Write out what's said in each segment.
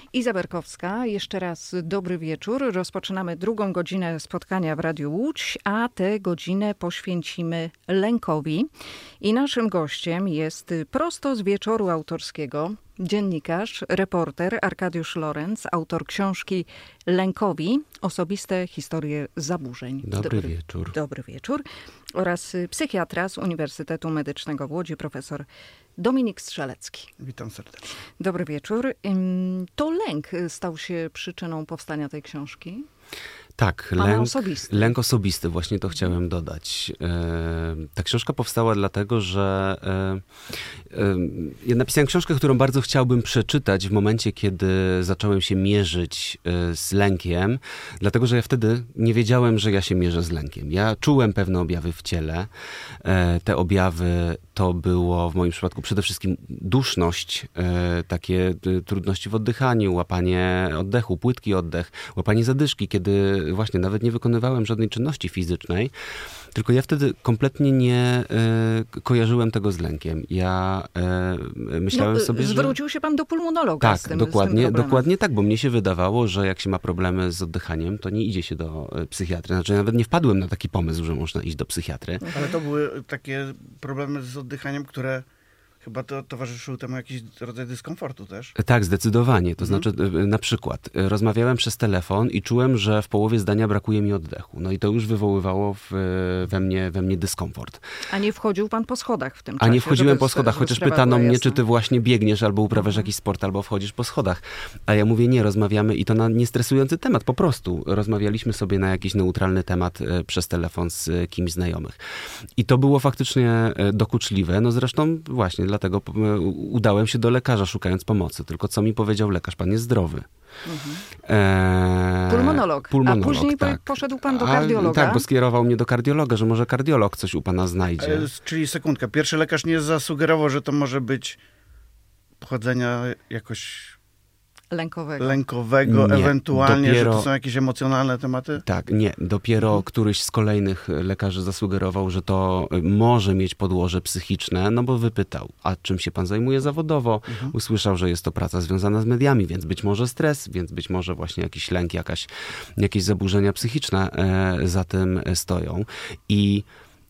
Iza Berkowska, jeszcze raz dobry wieczór. Rozpoczynamy drugą godzinę spotkania w Radiu Łódź, a tę godzinę poświęcimy lękowi. I naszym gościem jest prosto z wieczoru autorskiego dziennikarz, reporter Arkadiusz Lorenz, autor książki Lękowi. Osobiste historie zaburzeń. Dobry wieczór. Dobry wieczór. Oraz psychiatra z Uniwersytetu Medycznego w Łodzi, profesor Dominik Strzelecki. Witam serdecznie. Dobry wieczór. To lęk stał się przyczyną powstania tej książki? Tak, lęk osobisty, właśnie to chciałem dodać. Ta książka powstała dlatego, że ja napisałem książkę, którą bardzo chciałbym przeczytać w momencie, kiedy zacząłem się mierzyć z lękiem, dlatego, że ja wtedy nie wiedziałem, że ja się mierzę z lękiem. Ja czułem pewne objawy w ciele. Te objawy to było w moim przypadku przede wszystkim duszność, takie trudności w oddychaniu, łapanie oddechu, płytki oddech, łapanie zadyszki, kiedy właśnie nawet nie wykonywałem żadnej czynności fizycznej, tylko ja wtedy kompletnie nie kojarzyłem tego z lękiem. Ja myślałem sobie, że... Zwrócił się pan do pulmonologa tak, z tym dokładnie tak, bo mnie się wydawało, że jak się ma problemy z oddychaniem, to nie idzie się do psychiatry. Znaczy, nawet nie wpadłem na taki pomysł, że można iść do psychiatry. Ale to były takie problemy z oddychaniem, które chyba to towarzyszył temu jakiś rodzaj dyskomfortu też. Tak, zdecydowanie. To znaczy, na przykład, rozmawiałem przez telefon i czułem, że w połowie zdania brakuje mi oddechu. No i to już wywoływało we mnie dyskomfort. A nie wchodził pan po schodach w tym czasie? A nie wchodziłem po schodach, chociaż pytano mnie, czy ty właśnie biegniesz, albo uprawiasz jakiś sport, albo wchodzisz po schodach. A ja mówię, nie, rozmawiamy i to na niestresujący temat, po prostu. Rozmawialiśmy sobie na jakiś neutralny temat przez telefon z kimś znajomych. I to było faktycznie dokuczliwe. No zresztą właśnie dlatego udałem się do lekarza, szukając pomocy. Tylko co mi powiedział lekarz? Pan jest zdrowy. Pulmonolog. A później tak. Poszedł pan do kardiologa? Tak, bo skierował mnie do kardiologa, że może kardiolog coś u pana znajdzie. Czyli sekundkę. Pierwszy lekarz nie zasugerował, że to może być pochodzenia jakoś lękowego, nie, ewentualnie, że to są jakieś emocjonalne tematy? Tak, nie. Dopiero któryś z kolejnych lekarzy zasugerował, że to może mieć podłoże psychiczne, no bo wypytał, a czym się pan zajmuje zawodowo? Usłyszał, że jest to praca związana z mediami, więc być może stres, więc być może właśnie jakiś lęk, jakieś zaburzenia psychiczne za tym stoją. I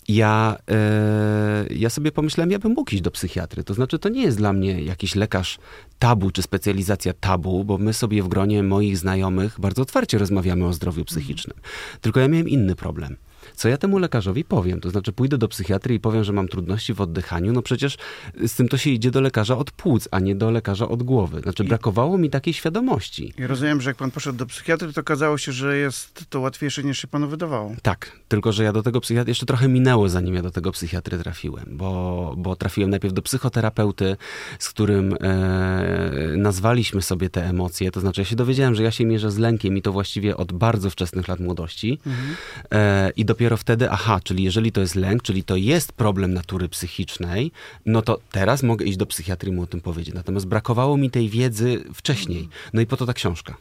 ja sobie pomyślałem, ja bym mógł iść do psychiatry. To znaczy, to nie jest dla mnie jakiś lekarz tabu, czy specjalizacja tabu, bo my sobie w gronie moich znajomych bardzo otwarcie rozmawiamy o zdrowiu psychicznym. Tylko ja miałem inny problem. Co ja temu lekarzowi powiem? To znaczy, pójdę do psychiatry i powiem, że mam trudności w oddychaniu. No przecież z tym to się idzie do lekarza od płuc, a nie do lekarza od głowy. Znaczy, brakowało mi takiej świadomości. I rozumiem, że jak pan poszedł do psychiatry, to okazało się, że jest to łatwiejsze, niż się panu wydawało. Tak, tylko że ja do tego psychiatry, jeszcze trochę minęło, zanim ja do tego psychiatry trafiłem, bo trafiłem najpierw do psychoterapeuty, z którym nazwaliśmy sobie te emocje. To znaczy, ja się dowiedziałem, że ja się mierzę z lękiem i to właściwie od bardzo wczesnych lat młodości. I dopiero wtedy, czyli jeżeli to jest lęk, czyli to jest problem natury psychicznej, no to teraz mogę iść do psychiatry i mu o tym powiedzieć. Natomiast brakowało mi tej wiedzy wcześniej. No i po to ta książka.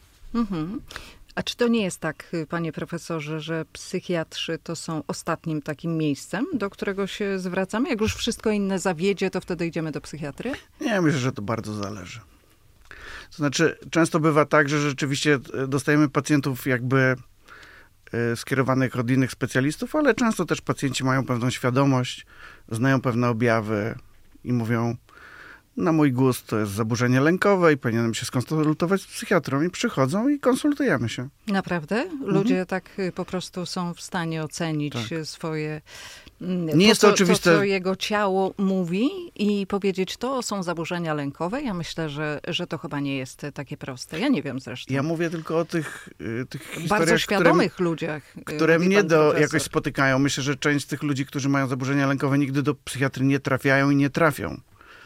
A czy to nie jest tak, panie profesorze, że psychiatrzy to są ostatnim takim miejscem, do którego się zwracamy? Jak już wszystko inne zawiedzie, to wtedy idziemy do psychiatry? Nie, myślę, że to bardzo zależy. To znaczy, często bywa tak, że rzeczywiście dostajemy pacjentów jakby skierowanych od innych specjalistów, ale często też pacjenci mają pewną świadomość, znają pewne objawy i mówią, na mój gust to jest zaburzenie lękowe i powinienem się skonsultować z psychiatrą i przychodzą i konsultujemy się. Naprawdę? Ludzie tak po prostu są w stanie ocenić swoje... Nie jest to oczywiste. To, co jego ciało mówi i powiedzieć, to są zaburzenia lękowe. Ja myślę, że to chyba nie jest takie proste. Ja nie wiem zresztą. Ja mówię tylko o tych historiach, bardzo świadomych ludziach. Które mnie jakoś spotykają. Myślę, że część z tych ludzi, którzy mają zaburzenia lękowe, nigdy do psychiatry nie trafiają i nie trafią.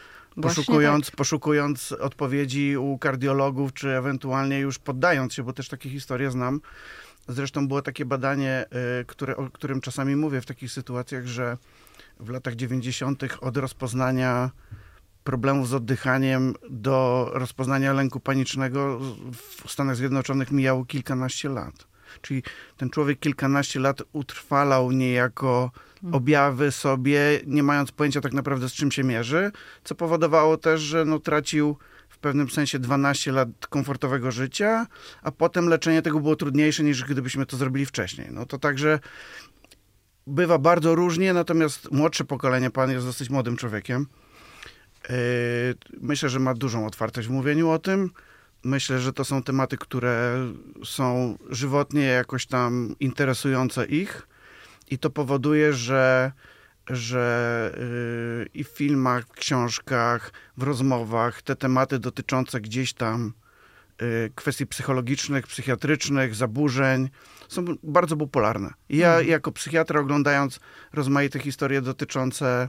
Poszukując odpowiedzi u kardiologów, czy ewentualnie już poddając się, bo też takie historie znam. Zresztą było takie badanie, o którym czasami mówię w takich sytuacjach, że w latach 90. od rozpoznania problemów z oddychaniem do rozpoznania lęku panicznego w Stanach Zjednoczonych mijało kilkanaście lat. Czyli ten człowiek kilkanaście lat utrwalał niejako objawy sobie, nie mając pojęcia tak naprawdę, z czym się mierzy, co powodowało też, że tracił w pewnym sensie 12 lat komfortowego życia, a potem leczenie tego było trudniejsze niż gdybyśmy to zrobili wcześniej. No to także bywa bardzo różnie, natomiast młodsze pokolenie, pan jest dosyć młodym człowiekiem. Myślę, że ma dużą otwartość w mówieniu o tym. Myślę, że to są tematy, które są żywotnie jakoś tam interesujące ich i to powoduje, że i w filmach, w książkach, w rozmowach te tematy dotyczące gdzieś tam kwestii psychologicznych, psychiatrycznych, zaburzeń są bardzo popularne. I ja jako psychiatra, oglądając rozmaite historie dotyczące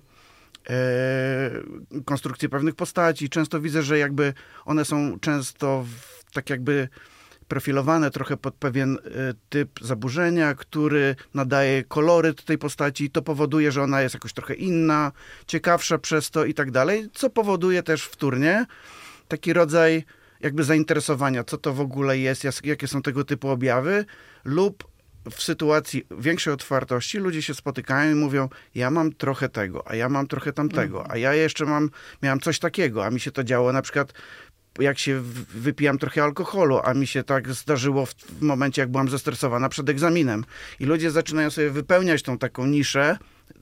konstrukcji pewnych postaci, często widzę, że jakby one są często tak jakby profilowane trochę pod pewien typ zaburzenia, który nadaje koloryt tej postaci i to powoduje, że ona jest jakoś trochę inna, ciekawsza przez to i tak dalej, co powoduje też wtórnie taki rodzaj jakby zainteresowania, co to w ogóle jest, jakie są tego typu objawy, lub w sytuacji większej otwartości ludzie się spotykają i mówią, ja mam trochę tego, a ja mam trochę tamtego, a ja jeszcze miałem coś takiego, a mi się to działo na przykład jak się wypijam trochę alkoholu, a mi się tak zdarzyło w momencie, jak byłam zestresowana przed egzaminem. I ludzie zaczynają sobie wypełniać tą taką niszę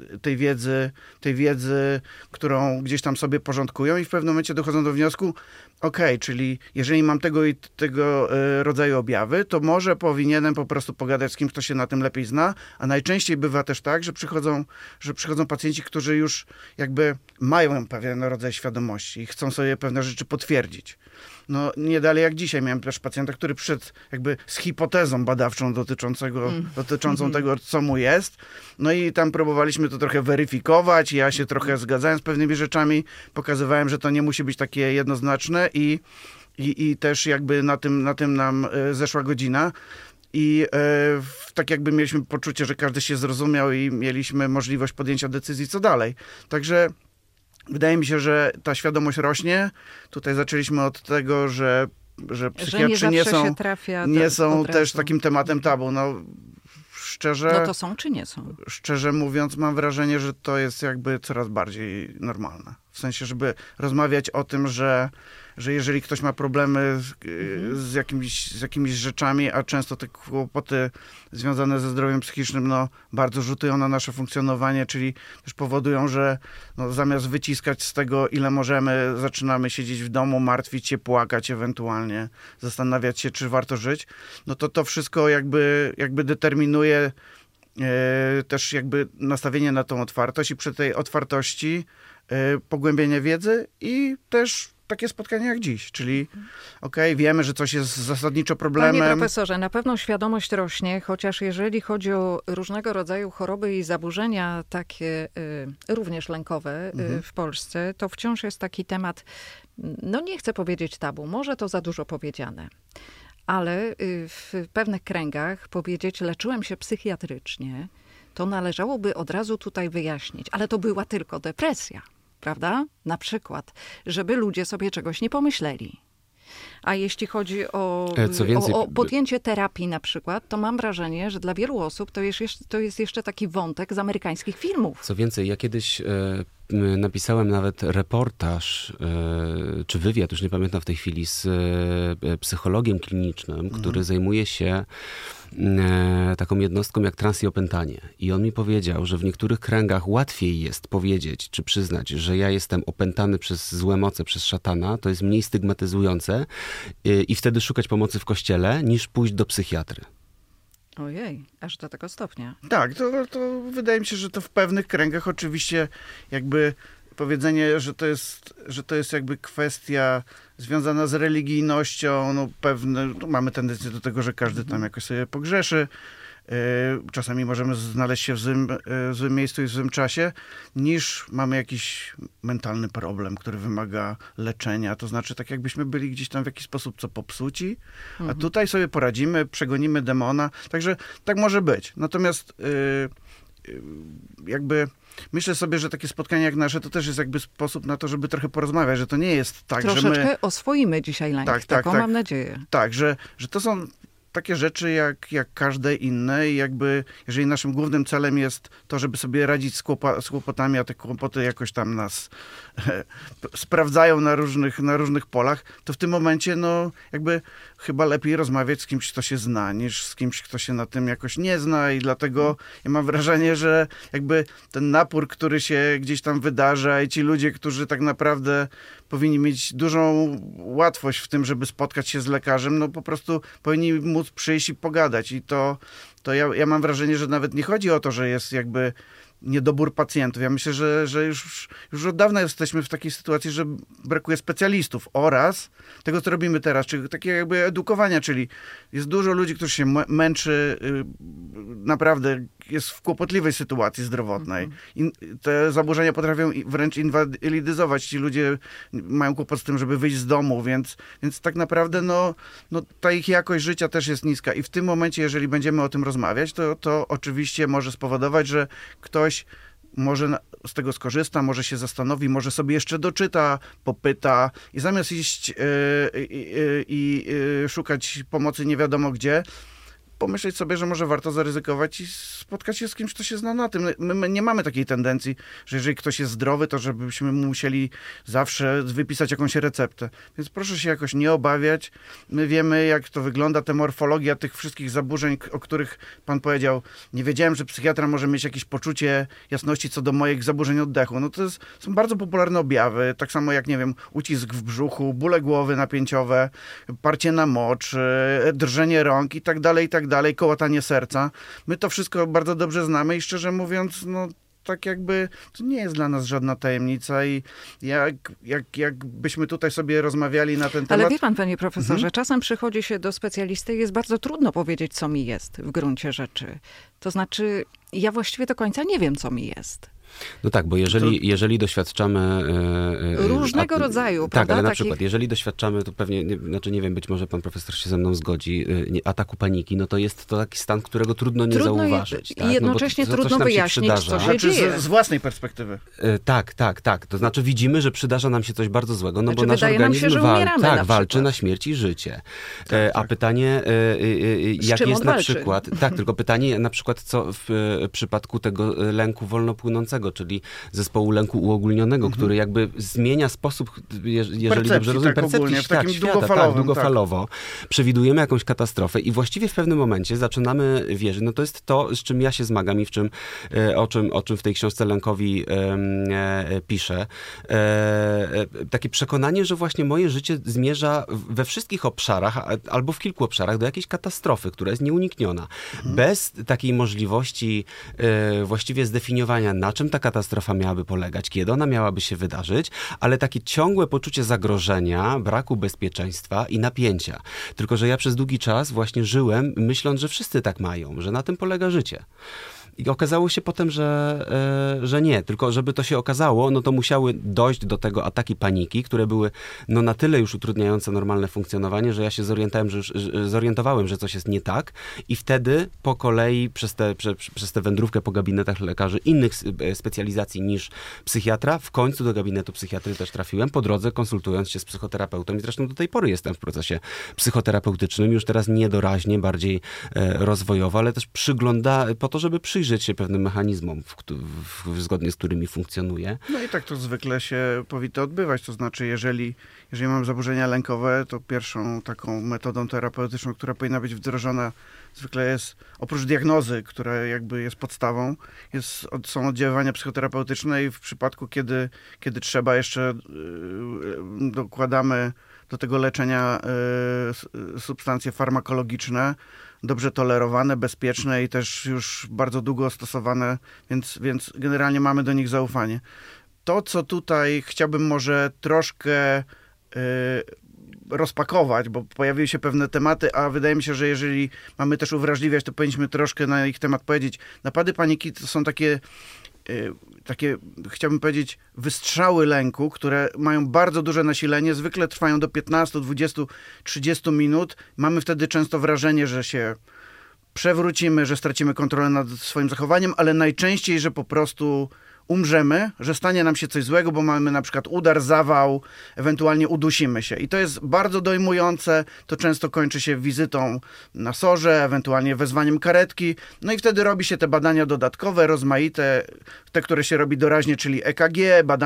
tej wiedzy, którą gdzieś tam sobie porządkują i w pewnym momencie dochodzą do wniosku, czyli jeżeli mam tego i tego rodzaju objawy, to może powinienem po prostu pogadać z kimś, kto się na tym lepiej zna, a najczęściej bywa też tak, że przychodzą pacjenci, którzy już jakby mają pewien rodzaj świadomości i chcą sobie pewne rzeczy potwierdzić. No nie dalej jak dzisiaj miałem też pacjenta, który przyszedł jakby z hipotezą badawczą dotyczącą tego, co mu jest. No i tam próbowaliśmy to trochę weryfikować. Ja się trochę zgadzałem z pewnymi rzeczami. Pokazywałem, że to nie musi być takie jednoznaczne i też jakby na tym nam zeszła godzina. I tak jakby mieliśmy poczucie, że każdy się zrozumiał i mieliśmy możliwość podjęcia decyzji, co dalej. Także wydaje mi się, że ta świadomość rośnie. Tutaj zaczęliśmy od tego, że psychiatrzy nie są też takim tematem tabu. No, szczerze... No to są czy nie są? Szczerze mówiąc, mam wrażenie, że to jest jakby coraz bardziej normalne. W sensie, żeby rozmawiać o tym, że jeżeli ktoś ma problemy z jakimiś rzeczami, a często te kłopoty związane ze zdrowiem psychicznym bardzo rzutują na nasze funkcjonowanie, czyli też powodują, że zamiast wyciskać z tego, ile możemy, zaczynamy siedzieć w domu, martwić się, płakać ewentualnie, zastanawiać się, czy warto żyć, to wszystko jakby determinuje też jakby nastawienie na tą otwartość i przy tej otwartości pogłębienie wiedzy i też takie spotkania jak dziś, czyli wiemy, że coś jest zasadniczo problemem. Panie profesorze, na pewno świadomość rośnie, chociaż jeżeli chodzi o różnego rodzaju choroby i zaburzenia takie również lękowe w Polsce, to wciąż jest taki temat, nie chcę powiedzieć tabu, może to za dużo powiedziane, ale w pewnych kręgach powiedzieć leczyłem się psychiatrycznie, to należałoby od razu tutaj wyjaśnić, ale to była tylko depresja. Prawda? Na przykład, żeby ludzie sobie czegoś nie pomyśleli. A jeśli chodzi o podjęcie terapii na przykład, to mam wrażenie, że dla wielu osób to jest jeszcze taki wątek z amerykańskich filmów. Co więcej, ja kiedyś napisałem nawet reportaż, czy wywiad, już nie pamiętam w tej chwili, z psychologiem klinicznym, który zajmuje się taką jednostką jak trans i opętanie. I on mi powiedział, że w niektórych kręgach łatwiej jest powiedzieć, czy przyznać, że ja jestem opętany przez złe moce, przez szatana, to jest mniej stygmatyzujące i wtedy szukać pomocy w kościele, niż pójść do psychiatry. Ojej, aż do tego stopnia. Tak, to wydaje mi się, że to w pewnych kręgach oczywiście jakby powiedzenie, że to jest jakby kwestia związana z religijnością, mamy tendencję do tego, że każdy tam jakoś sobie pogrzeszy. Czasami możemy znaleźć się w złym miejscu i w złym czasie, niż mamy jakiś mentalny problem, który wymaga leczenia. To znaczy, tak jakbyśmy byli gdzieś tam w jakiś sposób co popsuci, a tutaj sobie poradzimy, przegonimy demona. Także tak może być. Natomiast jakby myślę sobie, że takie spotkania jak nasze to też jest jakby sposób na to, żeby trochę porozmawiać, że to nie jest tak, troszeczkę oswoimy dzisiaj lęk. Taką mam nadzieję. Tak, że to są takie rzeczy jak każde inne i jakby, jeżeli naszym głównym celem jest to, żeby sobie radzić z kłopotami, a te kłopoty jakoś tam nas sprawdzają na różnych polach, to w tym momencie, no jakby chyba lepiej rozmawiać z kimś, kto się zna, niż z kimś, kto się na tym jakoś nie zna i dlatego ja mam wrażenie, że jakby ten napór, który się gdzieś tam wydarza i ci ludzie, którzy tak naprawdę powinni mieć dużą łatwość w tym, żeby spotkać się z lekarzem, no po prostu powinni móc przyjść i pogadać i to ja mam wrażenie, że nawet nie chodzi o to, że jest jakby niedobór pacjentów. Ja myślę, że już od dawna jesteśmy w takiej sytuacji, że brakuje specjalistów oraz tego, co robimy teraz, czyli takiego jakby edukowania, czyli jest dużo ludzi, którzy się męczy, naprawdę jest w kłopotliwej sytuacji zdrowotnej. I te zaburzenia potrafią wręcz inwalidyzować. Ci ludzie mają kłopot z tym, żeby wyjść z domu, więc tak naprawdę no ta ich jakość życia też jest niska. I w tym momencie, jeżeli będziemy o tym rozmawiać, to oczywiście może spowodować, że ktoś może z tego skorzysta, może się zastanowi, może sobie jeszcze doczyta, popyta i zamiast iść i szukać pomocy nie wiadomo gdzie, pomyśleć sobie, że może warto zaryzykować i spotkać się z kimś, kto się zna na tym. My nie mamy takiej tendencji, że jeżeli ktoś jest zdrowy, to żebyśmy mu musieli zawsze wypisać jakąś receptę. Więc proszę się jakoś nie obawiać. My wiemy, jak to wygląda, ta morfologia tych wszystkich zaburzeń, o których pan powiedział. Nie wiedziałem, że psychiatra może mieć jakieś poczucie jasności co do moich zaburzeń oddechu. No to są bardzo popularne objawy, tak samo jak, nie wiem, ucisk w brzuchu, bóle głowy napięciowe, parcie na mocz, drżenie rąk i tak dalej, kołatanie serca. My to wszystko bardzo dobrze znamy i szczerze mówiąc, no tak jakby to nie jest dla nas żadna tajemnica i jakbyśmy tutaj sobie rozmawiali na ten temat... Ale wie pan, panie profesorze, czasem przychodzi się do specjalisty i jest bardzo trudno powiedzieć, co mi jest w gruncie rzeczy. To znaczy, ja właściwie do końca nie wiem, co mi jest. No tak, bo jeżeli doświadczamy... różnego rodzaju, prawda? Tak, ale na przykład, jeżeli doświadczamy, to pewnie, nie wiem, być może pan profesor się ze mną zgodzi, ataku paniki, no to jest to taki stan, którego trudno nie zauważyć. I jednocześnie trudno wyjaśnić, co się dzieje. Z własnej perspektywy. Tak. To znaczy widzimy, że przydarza nam się coś bardzo złego, no bo nasz wydaje organizm nam się, że umieramy walczy na śmierć i życie. A pytanie, jak jest na przykład... Tak, tylko pytanie na przykład, co w przypadku tego lęku wolnopłynącego, czyli zespołu lęku uogólnionego, który jakby zmienia sposób, jeżeli dobrze rozumiem, percepcji świata, długofalowo. Przewidujemy jakąś katastrofę i właściwie w pewnym momencie zaczynamy wierzyć, no to jest to, z czym ja się zmagam i o czym w tej książce Lękowi piszę. Takie przekonanie, że właśnie moje życie zmierza we wszystkich obszarach, albo w kilku obszarach do jakiejś katastrofy, która jest nieunikniona. Bez takiej możliwości właściwie zdefiniowania, na czym ta katastrofa miałaby polegać, kiedy ona miałaby się wydarzyć, ale takie ciągłe poczucie zagrożenia, braku bezpieczeństwa i napięcia. Tylko że ja przez długi czas właśnie żyłem, myśląc, że wszyscy tak mają, że na tym polega życie. I okazało się potem, że nie. Tylko żeby to się okazało, no to musiały dojść do tego ataki paniki, które były no na tyle już utrudniające normalne funkcjonowanie, że ja się zorientowałem, że coś jest nie tak i wtedy po kolei przez tę wędrówkę po gabinetach lekarzy innych specjalizacji niż psychiatra, w końcu do gabinetu psychiatry też trafiłem, po drodze konsultując się z psychoterapeutą i zresztą do tej pory jestem w procesie psychoterapeutycznym, już teraz niedoraźnie, bardziej rozwojowo, ale też po to, żeby przyjrzeć się pewnym mechanizmom, zgodnie z którymi funkcjonuje. No i tak to zwykle się powinno odbywać. To znaczy, jeżeli mam zaburzenia lękowe, to pierwszą taką metodą terapeutyczną, która powinna być wdrożona, zwykle jest, oprócz diagnozy, która jakby jest podstawą, są oddziaływania psychoterapeutyczne i w przypadku, kiedy trzeba, jeszcze dokładamy do tego leczenia substancje farmakologiczne, dobrze tolerowane, bezpieczne i też już bardzo długo stosowane, więc generalnie mamy do nich zaufanie. To, co tutaj chciałbym może troszkę rozpakować, bo pojawiły się pewne tematy, a wydaje mi się, że jeżeli mamy też uwrażliwiać, to powinniśmy troszkę na ich temat powiedzieć. Napady paniki to są takie, chciałbym powiedzieć, wystrzały lęku, które mają bardzo duże nasilenie, zwykle trwają do 15, 20, 30 minut. Mamy wtedy często wrażenie, że się przewrócimy, że stracimy kontrolę nad swoim zachowaniem, ale najczęściej, że po prostu umrzemy, że stanie nam się coś złego, bo mamy na przykład udar, zawał, ewentualnie udusimy się. I to jest bardzo dojmujące, to często kończy się wizytą na SOR-ze, ewentualnie wezwaniem karetki, no i wtedy robi się te badania dodatkowe, rozmaite, te, które się robi doraźnie, czyli EKG,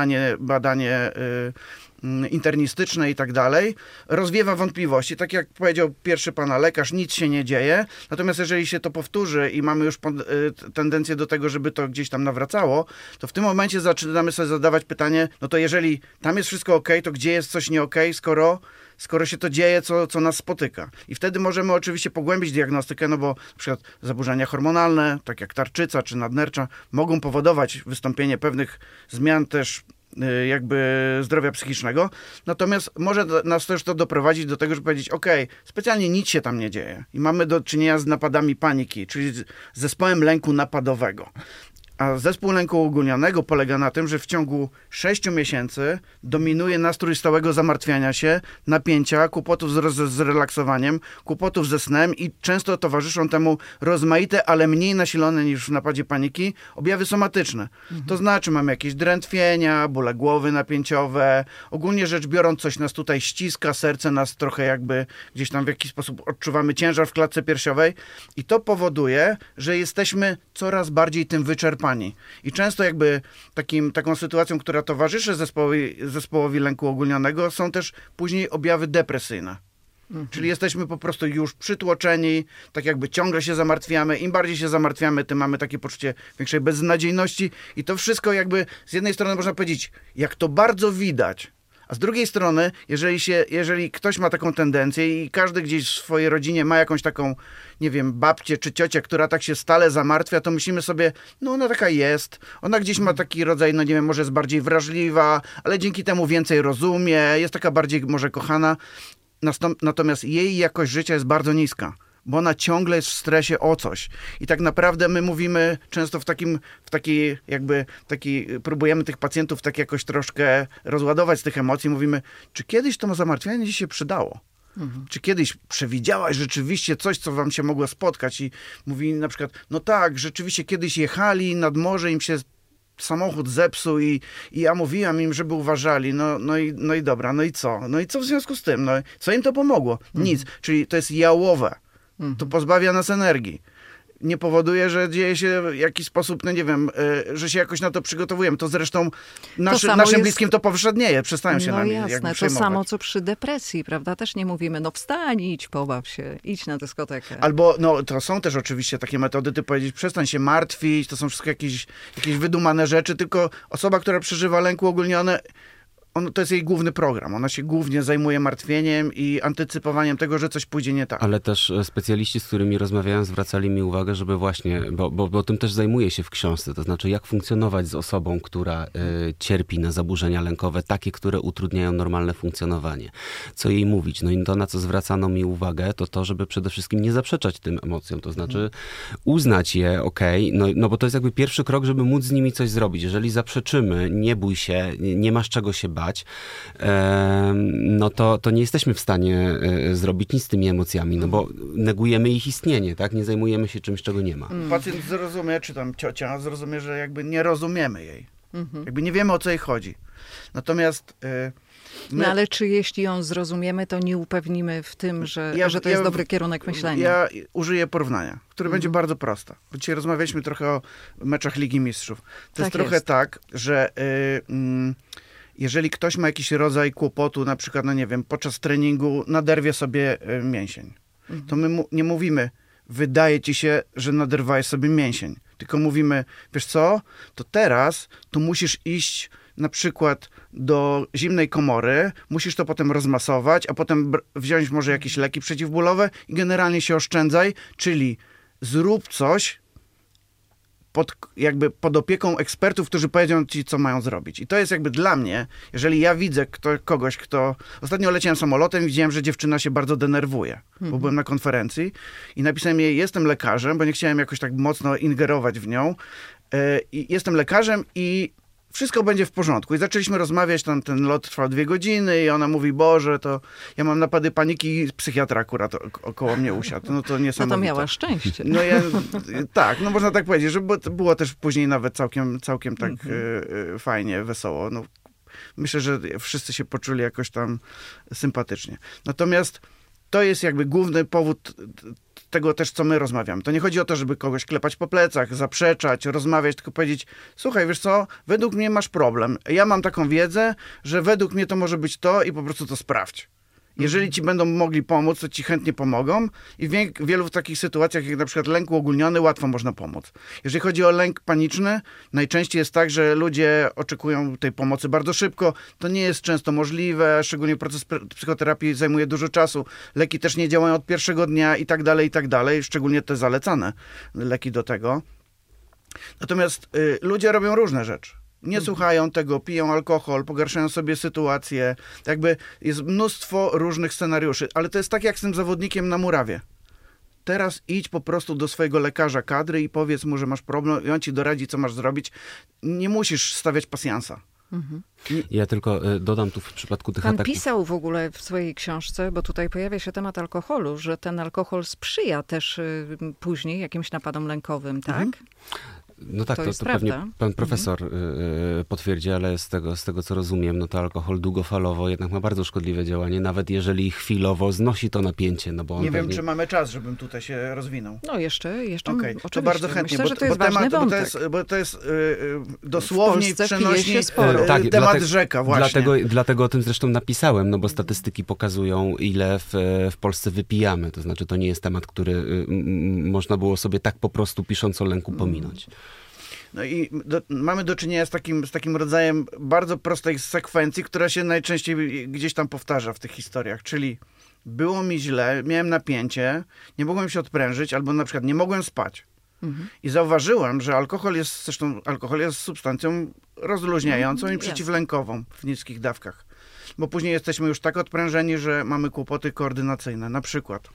badanie internistyczne i tak dalej, rozwiewa wątpliwości. Tak jak powiedział pierwszy pana lekarz, nic się nie dzieje, natomiast jeżeli się to powtórzy i mamy już tendencję do tego, żeby to gdzieś tam nawracało, to w tym momencie zaczynamy sobie zadawać pytanie, no to jeżeli tam jest wszystko okej, to gdzie jest coś nie okej, skoro się to dzieje, co nas spotyka. I wtedy możemy oczywiście pogłębić diagnostykę, no bo na przykład zaburzenia hormonalne, tak jak tarczyca czy nadnercza, mogą powodować wystąpienie pewnych zmian też jakby zdrowia psychicznego. Natomiast może nas też to doprowadzić do tego, żeby powiedzieć, specjalnie nic się tam nie dzieje. I mamy do czynienia z napadami paniki, czyli z zespołem lęku napadowego. A zespół lęku uogólnionego polega na tym, że w ciągu 6 miesięcy dominuje nastrój stałego zamartwiania się, napięcia, kłopotów z relaksowaniem, kłopotów ze snem i często towarzyszą temu rozmaite, ale mniej nasilone niż w napadzie paniki objawy somatyczne. To znaczy mamy jakieś drętwienia, bóle głowy napięciowe, ogólnie rzecz biorąc coś nas tutaj ściska, serce nas trochę jakby gdzieś tam w jakiś sposób odczuwamy ciężar w klatce piersiowej i to powoduje, że jesteśmy coraz bardziej tym wyczerpani. I często jakby taką sytuacją, która towarzyszy zespołowi lęku uogólnionego, są też później objawy depresyjne. Czyli jesteśmy po prostu już przytłoczeni, tak jakby ciągle się zamartwiamy. Im bardziej się zamartwiamy, tym mamy takie poczucie większej beznadziejności. I to wszystko jakby z jednej strony można powiedzieć, jak to bardzo widać. A z drugiej strony, jeżeli ktoś ma taką tendencję i każdy gdzieś w swojej rodzinie ma jakąś taką, nie wiem, babcię czy ciocię, która tak się stale zamartwia, to myślimy sobie, no ona taka jest, ona gdzieś ma taki rodzaj, no nie wiem, może jest bardziej wrażliwa, ale dzięki temu więcej rozumie, jest taka bardziej może kochana. Natomiast jej jakość życia jest bardzo niska, bo ona ciągle jest w stresie o coś. I tak naprawdę my mówimy często próbujemy tych pacjentów tak jakoś troszkę rozładować z tych emocji. Mówimy, czy kiedyś to zamartwianie ci się przydało? Czy kiedyś przewidziałaś rzeczywiście coś, co wam się mogło spotkać? I mówi na przykład, no tak, rzeczywiście kiedyś jechali nad morze, im się samochód zepsuł i ja mówiłam im, żeby uważali. No i dobra, no i co? No i co w związku z tym? No, co im to pomogło? Nic. Czyli to jest jałowe. To pozbawia nas energii. Nie powoduje, że dzieje się w jakiś sposób, no nie wiem, że się jakoś na to przygotowujemy. To zresztą naszym bliskim to powszednieje, przestają się nami jakby przejmować. To samo, co przy depresji, prawda? Też nie mówimy, no wstań, idź, pobaw się, idź na dyskotekę. Albo, no to są też oczywiście takie metody, ty powiedzieć, przestań się martwić, to są wszystko jakieś wydumane rzeczy, tylko osoba, która przeżywa lęk uogólniony, to jest jej główny program. Ona się głównie zajmuje martwieniem i antycypowaniem tego, że coś pójdzie nie tak. Ale też specjaliści, z którymi rozmawiałem, zwracali mi uwagę, żeby właśnie, bo tym też zajmuję się w książce, to znaczy jak funkcjonować z osobą, która cierpi na zaburzenia lękowe, takie, które utrudniają normalne funkcjonowanie. Co jej mówić? No i to, na co zwracano mi uwagę, to żeby przede wszystkim nie zaprzeczać tym emocjom, to znaczy uznać je, no bo to jest jakby pierwszy krok, żeby móc z nimi coś zrobić. Jeżeli zaprzeczymy, nie bój się, nie masz czego się bać, no to nie jesteśmy w stanie zrobić nic z tymi emocjami, no bo negujemy ich istnienie, tak? Nie zajmujemy się czymś, czego nie ma. Pacjent zrozumie, czy tam ciocia zrozumie, że jakby nie rozumiemy jej. Jakby nie wiemy, o co jej chodzi. Natomiast No ale czy jeśli ją zrozumiemy, to nie upewnimy w tym, że to jest dobry kierunek myślenia? Ja użyję porównania, które będzie bardzo proste. Bo dzisiaj rozmawialiśmy trochę o meczach Ligi Mistrzów. To jest trochę tak, że jeżeli ktoś ma jakiś rodzaj kłopotu, na przykład, no nie wiem, podczas treningu naderwie sobie mięsień, to my nie mówimy, wydaje ci się, że naderwałeś sobie mięsień, tylko mówimy, wiesz co, to teraz tu musisz iść na przykład do zimnej komory, musisz to potem rozmasować, a potem wziąć może jakieś leki przeciwbólowe i generalnie się oszczędzaj, czyli zrób coś pod opieką ekspertów, którzy powiedzą ci, co mają zrobić. I to jest jakby dla mnie, jeżeli ja widzę kogoś, kto... Ostatnio leciałem samolotem i widziałem, że dziewczyna się bardzo denerwuje, bo byłem na konferencji i napisałem jej, jestem lekarzem, bo nie chciałem jakoś tak mocno ingerować w nią. I jestem lekarzem i wszystko będzie w porządku. I zaczęliśmy rozmawiać, tam ten lot trwał 2 godziny i ona mówi, Boże, to ja mam napady paniki, psychiatra akurat około mnie usiadł. No to niesamowite. No to miała szczęście. No tak, no można tak powiedzieć, że było też później nawet całkiem tak fajnie, wesoło. No, myślę, że wszyscy się poczuli jakoś tam sympatycznie. Natomiast to jest jakby główny powód tego też, co my rozmawiamy. To nie chodzi o to, żeby kogoś klepać po plecach, zaprzeczać, rozmawiać, tylko powiedzieć, słuchaj, wiesz co, według mnie masz problem. Ja mam taką wiedzę, że według mnie to może być to i po prostu to sprawdź. Jeżeli ci będą mogli pomóc, to ci chętnie pomogą i w wielu takich sytuacjach, jak na przykład lęk uogólniony, łatwo można pomóc. Jeżeli chodzi o lęk paniczny, najczęściej jest tak, że ludzie oczekują tej pomocy bardzo szybko. To nie jest często możliwe, szczególnie proces psychoterapii zajmuje dużo czasu. Leki też nie działają od pierwszego dnia i tak dalej, szczególnie te zalecane leki do tego. Natomiast ludzie robią różne rzeczy. Nie słuchają tego, piją alkohol, pogarszają sobie sytuację. Jakby jest mnóstwo różnych scenariuszy, ale to jest tak jak z tym zawodnikiem na murawie. Teraz idź po prostu do swojego lekarza kadry i powiedz mu, że masz problem i on ci doradzi, co masz zrobić. Nie musisz stawiać pasjansa. Ja tylko dodam tu w przypadku tych ataków. Pan pisał w ogóle w swojej książce, bo tutaj pojawia się temat alkoholu, że ten alkohol sprzyja też później jakimś napadom lękowym, tak? No tak, to pewnie pan profesor potwierdzi, ale z tego co rozumiem, no to alkohol długofalowo jednak ma bardzo szkodliwe działanie, nawet jeżeli chwilowo znosi to napięcie, no bo on nie wiem, czy mamy czas, żebym tutaj się rozwinął. No jeszcze oczywiście. To bardzo chętnie, myślę, że to jest ważny wątek. Bo to jest dosłownie przenośni sporo. temat rzeka właśnie. Dlatego o tym zresztą napisałem, no bo statystyki pokazują, ile w Polsce wypijamy. To znaczy, to nie jest temat, który można było sobie tak po prostu pisząc o lęku pominąć. No i mamy do czynienia z takim rodzajem bardzo prostej sekwencji, która się najczęściej gdzieś tam powtarza w tych historiach, czyli było mi źle, miałem napięcie, nie mogłem się odprężyć, albo na przykład nie mogłem spać. I zauważyłem, że alkohol jest substancją rozluźniającą i przeciwlękową w niskich dawkach. Bo później jesteśmy już tak odprężeni, że mamy kłopoty koordynacyjne, na przykład.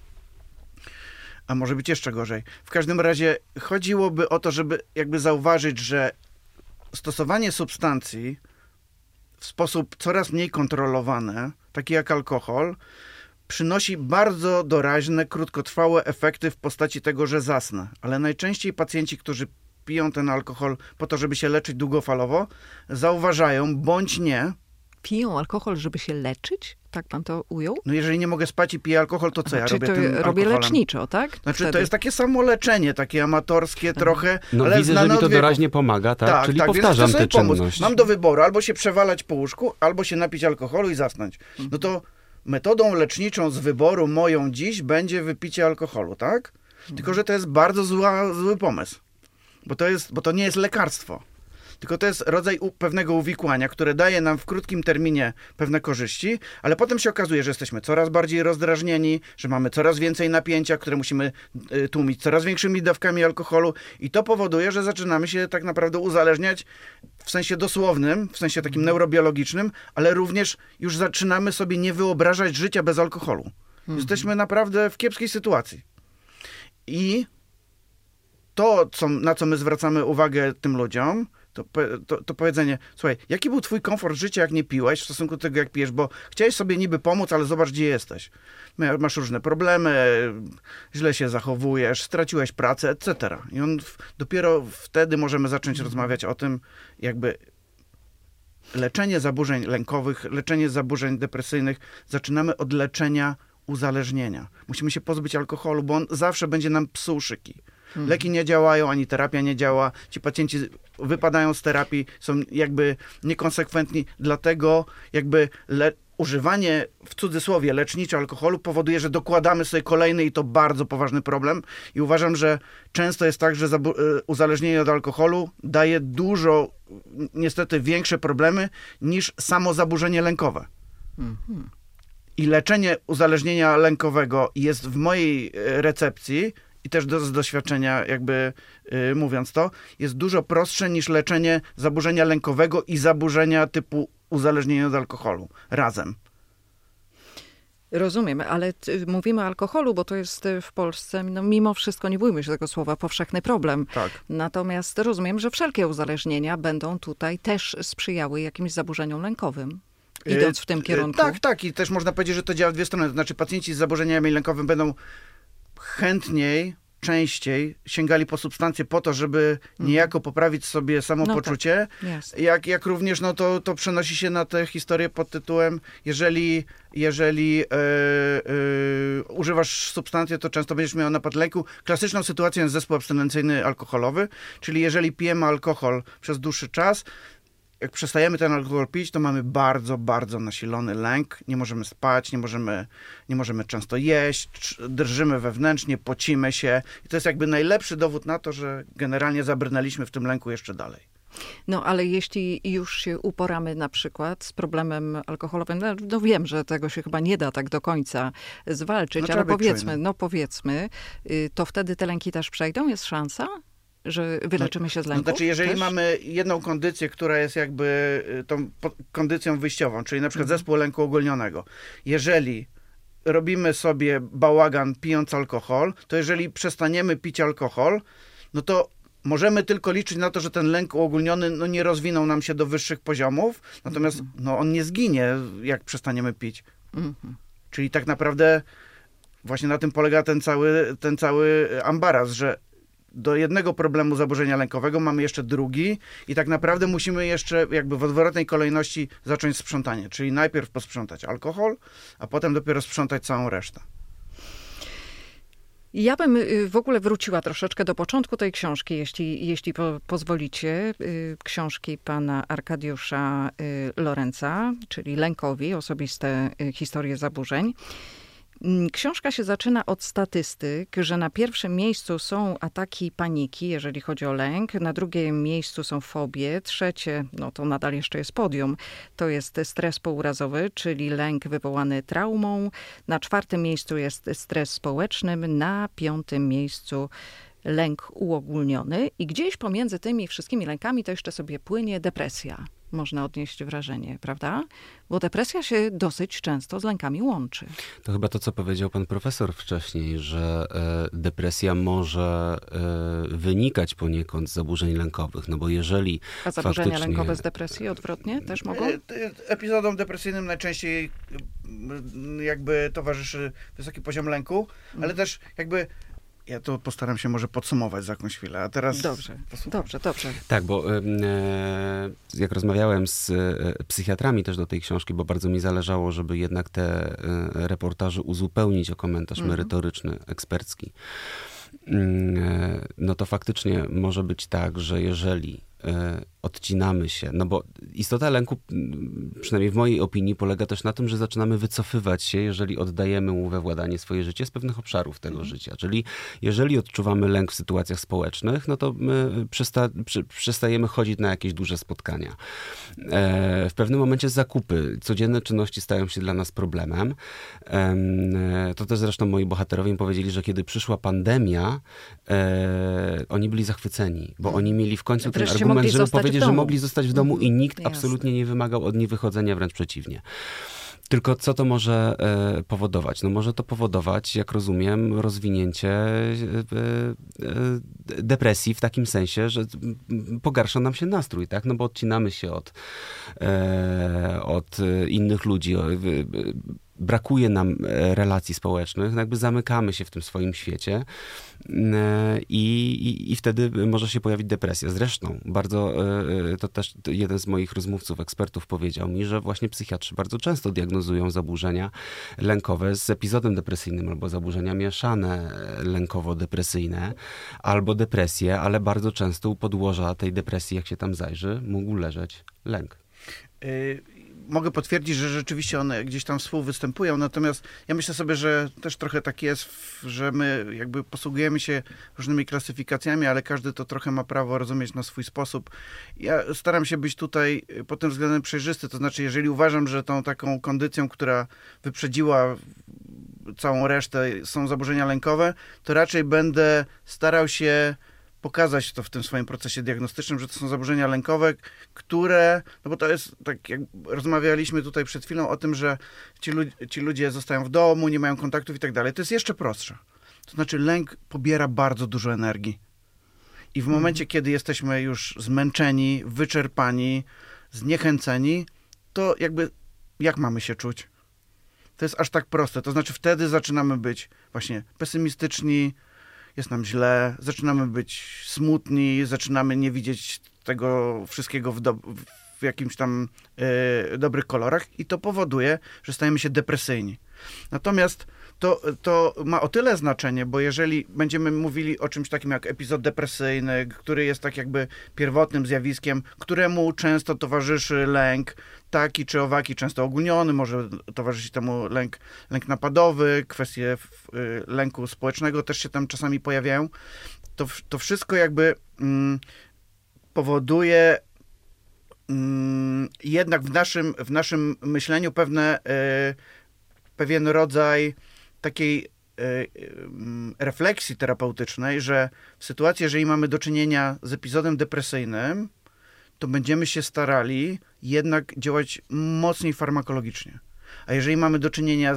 A może być jeszcze gorzej. W każdym razie chodziłoby o to, żeby jakby zauważyć, że stosowanie substancji w sposób coraz mniej kontrolowany, taki jak alkohol, przynosi bardzo doraźne, krótkotrwałe efekty w postaci tego, że zasnę. Ale najczęściej pacjenci, którzy piją ten alkohol po to, żeby się leczyć długofalowo, zauważają, bądź nie. Piją alkohol, żeby się leczyć? Tak pan to ujął? No jeżeli nie mogę spać i piję alkohol, to co ja robię tym alkoholem? Robię leczniczo, tak? Znaczy wtedy to jest takie samo leczenie, takie amatorskie trochę. No ale widzę, że mi to doraźnie pomaga, tak? Czyli powtarzam tę czynność. Mam do wyboru albo się przewalać po łóżku, albo się napić alkoholu i zasnąć. No to metodą leczniczą z wyboru moją dziś będzie wypicie alkoholu, tak? Tylko że to jest bardzo zły pomysł. Bo to nie jest lekarstwo. Tylko to jest rodzaj pewnego uwikłania, które daje nam w krótkim terminie pewne korzyści, ale potem się okazuje, że jesteśmy coraz bardziej rozdrażnieni, że mamy coraz więcej napięcia, które musimy tłumić coraz większymi dawkami alkoholu i to powoduje, że zaczynamy się tak naprawdę uzależniać w sensie dosłownym, w sensie takim neurobiologicznym, ale również już zaczynamy sobie nie wyobrażać życia bez alkoholu. Jesteśmy naprawdę w kiepskiej sytuacji. I to, na co my zwracamy uwagę tym ludziom, to powiedzenie, słuchaj, jaki był twój komfort życia, jak nie piłeś w stosunku do tego, jak pijesz, bo chciałeś sobie niby pomóc, ale zobacz, gdzie jesteś. Masz różne problemy, źle się zachowujesz, straciłeś pracę, etc. I dopiero wtedy możemy zacząć rozmawiać o tym, jakby leczenie zaburzeń lękowych, leczenie zaburzeń depresyjnych, zaczynamy od leczenia uzależnienia. Musimy się pozbyć alkoholu, bo on zawsze będzie nam psuł szyki. Leki nie działają, ani terapia nie działa. Ci pacjenci wypadają z terapii, są jakby niekonsekwentni, dlatego jakby używanie w cudzysłowie lecznicze alkoholu powoduje, że dokładamy sobie kolejny i to bardzo poważny problem i uważam, że często jest tak, że uzależnienie od alkoholu daje dużo, niestety większe problemy niż samo zaburzenie lękowe. I leczenie uzależnienia lękowego jest w mojej recepcji i też z doświadczenia, jakby mówiąc to, jest dużo prostsze niż leczenie zaburzenia lękowego i zaburzenia typu uzależnienie od alkoholu razem. Rozumiem, ale mówimy o alkoholu, bo to jest w Polsce, no mimo wszystko, nie bójmy się tego słowa, powszechny problem. Tak. Natomiast rozumiem, że wszelkie uzależnienia będą tutaj też sprzyjały jakimś zaburzeniom lękowym, idąc w tym kierunku. Tak. I też można powiedzieć, że to działa w dwie strony. To znaczy pacjenci z zaburzeniami lękowymi będą częściej sięgali po substancje po to, żeby niejako poprawić sobie samopoczucie. No tak. Jak również to przenosi się na tę historię pod tytułem jeżeli używasz substancji, to często będziesz miał napad lęku. Klasyczną sytuacją jest zespół abstynencyjny alkoholowy, czyli jeżeli pijemy alkohol przez dłuższy czas, jak przestajemy ten alkohol pić, to mamy bardzo, bardzo nasilony lęk. Nie możemy spać, nie możemy często jeść, drżymy wewnętrznie, pocimy się. I to jest jakby najlepszy dowód na to, że generalnie zabrnęliśmy w tym lęku jeszcze dalej. No ale jeśli już się uporamy na przykład z problemem alkoholowym, no wiem, że tego się chyba nie da tak do końca zwalczyć, ale powiedzmy, to wtedy te lęki też przejdą? Jest szansa, że wyleczymy się z lęku? No, znaczy, jeżeli mamy jedną kondycję, która jest jakby tą kondycją wyjściową, czyli na przykład zespół lęku ogólnionego. Jeżeli robimy sobie bałagan pijąc alkohol, to jeżeli przestaniemy pić alkohol, no to możemy tylko liczyć na to, że ten lęk uogólniony nie rozwinął nam się do wyższych poziomów, natomiast on nie zginie, jak przestaniemy pić. Czyli tak naprawdę właśnie na tym polega ten cały ambaras, że do jednego problemu zaburzenia lękowego mamy jeszcze drugi i tak naprawdę musimy jeszcze jakby w odwrotnej kolejności zacząć sprzątanie. Czyli najpierw posprzątać alkohol, a potem dopiero sprzątać całą resztę. Ja bym w ogóle wróciła troszeczkę do początku tej książki, jeśli pozwolicie. Książki pana Arkadiusza Lorenza, czyli Lękowi, osobiste historie zaburzeń. Książka się zaczyna od statystyk, że na pierwszym miejscu są ataki paniki, jeżeli chodzi o lęk, na drugim miejscu są fobie, trzecie, no to nadal jeszcze jest podium, to jest stres pourazowy, czyli lęk wywołany traumą, na czwartym miejscu jest stres społeczny, na piątym miejscu lęk uogólniony i gdzieś pomiędzy tymi wszystkimi lękami to jeszcze sobie płynie depresja. Można odnieść wrażenie, prawda? Bo depresja się dosyć często z lękami łączy. To chyba to, co powiedział pan profesor wcześniej, że depresja może wynikać poniekąd z zaburzeń lękowych, no bo jeżeli A zaburzenia lękowe z depresji odwrotnie też mogą? Epizodom depresyjnym najczęściej jakby towarzyszy wysoki poziom lęku, ale też jakby ja to postaram się może podsumować za jakąś chwilę, a teraz... Dobrze. Tak, bo jak rozmawiałem z psychiatrami też do tej książki, bo bardzo mi zależało, żeby jednak te reportaże uzupełnić o komentarz merytoryczny, ekspercki, no to faktycznie może być tak, że jeżeli odcinamy się, no bo istota lęku, przynajmniej w mojej opinii, polega też na tym, że zaczynamy wycofywać się, jeżeli oddajemy mu we władanie swoje życie z pewnych obszarów tego życia. Czyli jeżeli odczuwamy lęk w sytuacjach społecznych, no to my przestajemy chodzić na jakieś duże spotkania. W pewnym momencie zakupy, codzienne czynności stają się dla nas problemem. To też zresztą moi bohaterowie mi powiedzieli, że kiedy przyszła pandemia, oni byli zachwyceni, bo oni mieli w końcu ten argument, żeby powiedzieć, że mogli zostać w domu i nikt absolutnie nie wymagał od nich wychodzenia, wręcz przeciwnie. Tylko co to może powodować? No może to powodować, jak rozumiem, rozwinięcie depresji w takim sensie, że pogarsza nam się nastrój, tak? No bo odcinamy się od innych ludzi, brakuje nam relacji społecznych, no jakby zamykamy się w tym swoim świecie i wtedy może się pojawić depresja. Zresztą to też jeden z moich rozmówców, ekspertów powiedział mi, że właśnie psychiatrzy bardzo często diagnozują zaburzenia lękowe z epizodem depresyjnym albo zaburzenia mieszane lękowo-depresyjne albo depresję, ale bardzo często u podłoża tej depresji, jak się tam zajrzy, mógł leżeć lęk. Mogę potwierdzić, że rzeczywiście one gdzieś tam współwystępują, natomiast ja myślę sobie, że też trochę tak jest, że my jakby posługujemy się różnymi klasyfikacjami, ale każdy to trochę ma prawo rozumieć na swój sposób. Ja staram się być tutaj pod tym względem przejrzysty, to znaczy jeżeli uważam, że tą taką kondycją, która wyprzedziła całą resztę są zaburzenia lękowe, to raczej będę starał się pokazać to w tym swoim procesie diagnostycznym, że to są zaburzenia lękowe, które, no bo to jest, tak jak rozmawialiśmy tutaj przed chwilą o tym, że ci ludzie zostają w domu, nie mają kontaktów i tak dalej. To jest jeszcze prostsze. To znaczy lęk pobiera bardzo dużo energii. I w momencie, kiedy jesteśmy już zmęczeni, wyczerpani, zniechęceni, to jakby jak mamy się czuć? To jest aż tak proste. To znaczy wtedy zaczynamy być właśnie pesymistyczni, jest nam źle, zaczynamy być smutni, zaczynamy nie widzieć tego wszystkiego w jakimś tam dobrych kolorach i to powoduje, że stajemy się depresyjni. Natomiast to ma o tyle znaczenie, bo jeżeli będziemy mówili o czymś takim jak epizod depresyjny, który jest tak jakby pierwotnym zjawiskiem, któremu często towarzyszy lęk taki czy owaki, często ogólniony, może towarzyszyć temu lęk napadowy, kwestie lęku społecznego też się tam czasami pojawiają, to wszystko jakby powoduje jednak w naszym myśleniu pewien rodzaj takiej refleksji terapeutycznej, że w sytuacji, jeżeli mamy do czynienia z epizodem depresyjnym, to będziemy się starali jednak działać mocniej farmakologicznie. A jeżeli mamy do czynienia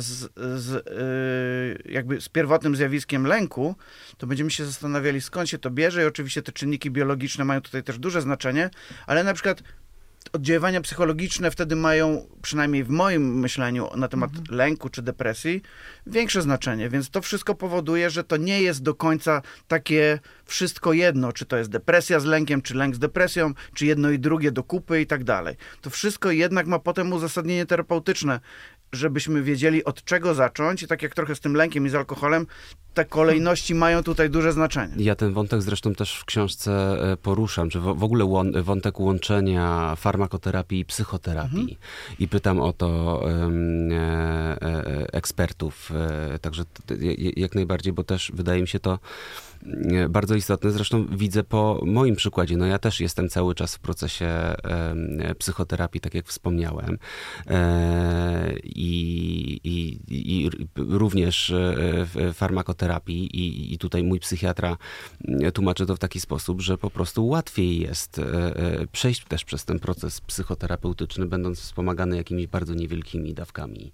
z pierwotnym zjawiskiem lęku, to będziemy się zastanawiali, skąd się to bierze i oczywiście te czynniki biologiczne mają tutaj też duże znaczenie, ale na przykład oddziaływania psychologiczne wtedy mają, przynajmniej w moim myśleniu na temat lęku czy depresji, większe znaczenie. Więc to wszystko powoduje, że to nie jest do końca takie wszystko jedno, czy to jest depresja z lękiem, czy lęk z depresją, czy jedno i drugie do kupy i tak dalej. To wszystko jednak ma potem uzasadnienie terapeutyczne, żebyśmy wiedzieli, od czego zacząć. I tak jak trochę z tym lękiem i z alkoholem, te kolejności mają tutaj duże znaczenie. Ja ten wątek zresztą też w książce poruszam, czy w ogóle wątek łączenia farmakoterapii i psychoterapii. I pytam o to ekspertów. Także jak najbardziej, bo też wydaje mi się to bardzo istotne. Zresztą widzę po moim przykładzie. No ja też jestem cały czas w procesie psychoterapii, tak jak wspomniałem. I również farmakoterapii. I tutaj mój psychiatra tłumaczy to w taki sposób, że po prostu łatwiej jest przejść też przez ten proces psychoterapeutyczny, będąc wspomagany jakimiś bardzo niewielkimi dawkami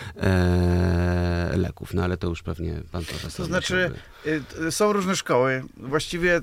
leków. No ale to już pewnie pan profesor... To znaczy, są różne szkoły. Właściwie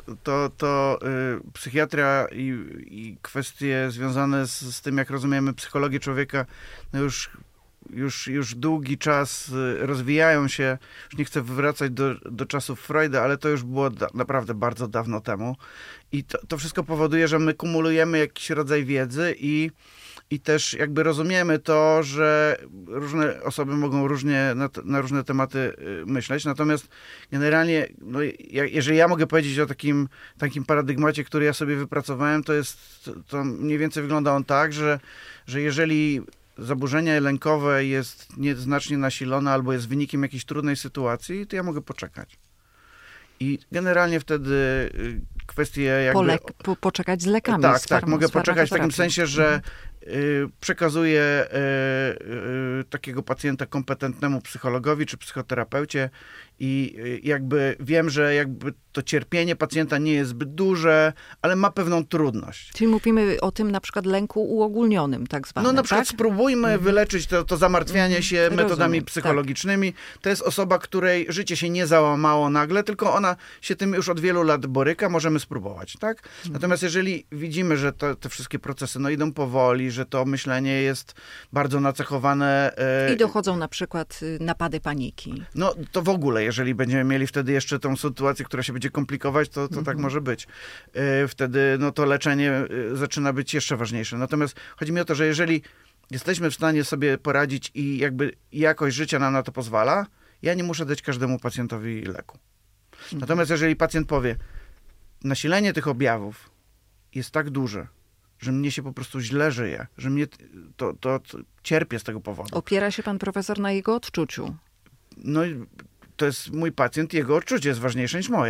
to psychiatria i kwestie związane z tym, jak rozumiemy psychologię człowieka, no już długi czas rozwijają się. Już nie chcę wracać do czasów Freuda, ale to już było naprawdę bardzo dawno temu. I to wszystko powoduje, że my kumulujemy jakiś rodzaj wiedzy i też jakby rozumiemy to, że różne osoby mogą różnie na różne tematy myśleć. Natomiast generalnie, no, jeżeli ja mogę powiedzieć o takim paradygmacie, który ja sobie wypracowałem, to mniej więcej wygląda on tak, że jeżeli zaburzenie lękowe jest nieznacznie nasilone albo jest wynikiem jakiejś trudnej sytuacji, to ja mogę poczekać. I generalnie wtedy kwestie jakby... Poczekać z lekami. Tak, mogę poczekać w takim sensie, że przekazuję takiego pacjenta kompetentnemu psychologowi czy psychoterapeucie i jakby wiem, że jakby to cierpienie pacjenta nie jest zbyt duże, ale ma pewną trudność. Czyli mówimy o tym na przykład lęku uogólnionym, tak zwanym. No na przykład spróbujmy wyleczyć to zamartwianie się metodami psychologicznymi. Tak. To jest osoba, której życie się nie załamało nagle, tylko ona się tym już od wielu lat boryka, możemy spróbować, tak? Natomiast jeżeli widzimy, że te wszystkie procesy idą powoli, że to myślenie jest bardzo nacechowane... I dochodzą na przykład napady paniki. No to w ogóle, jeżeli będziemy mieli wtedy jeszcze tą sytuację, która się będzie komplikować, to tak może być. Wtedy to leczenie zaczyna być jeszcze ważniejsze. Natomiast chodzi mi o to, że jeżeli jesteśmy w stanie sobie poradzić i jakby jakość życia nam na to pozwala, ja nie muszę dać każdemu pacjentowi leku. Natomiast jeżeli pacjent powie, nasilenie tych objawów jest tak duże, że mnie się po prostu źle żyje, że mnie to cierpię z tego powodu. Opiera się pan profesor na jego odczuciu. No to jest mój pacjent, jego odczucie jest ważniejsze niż moje.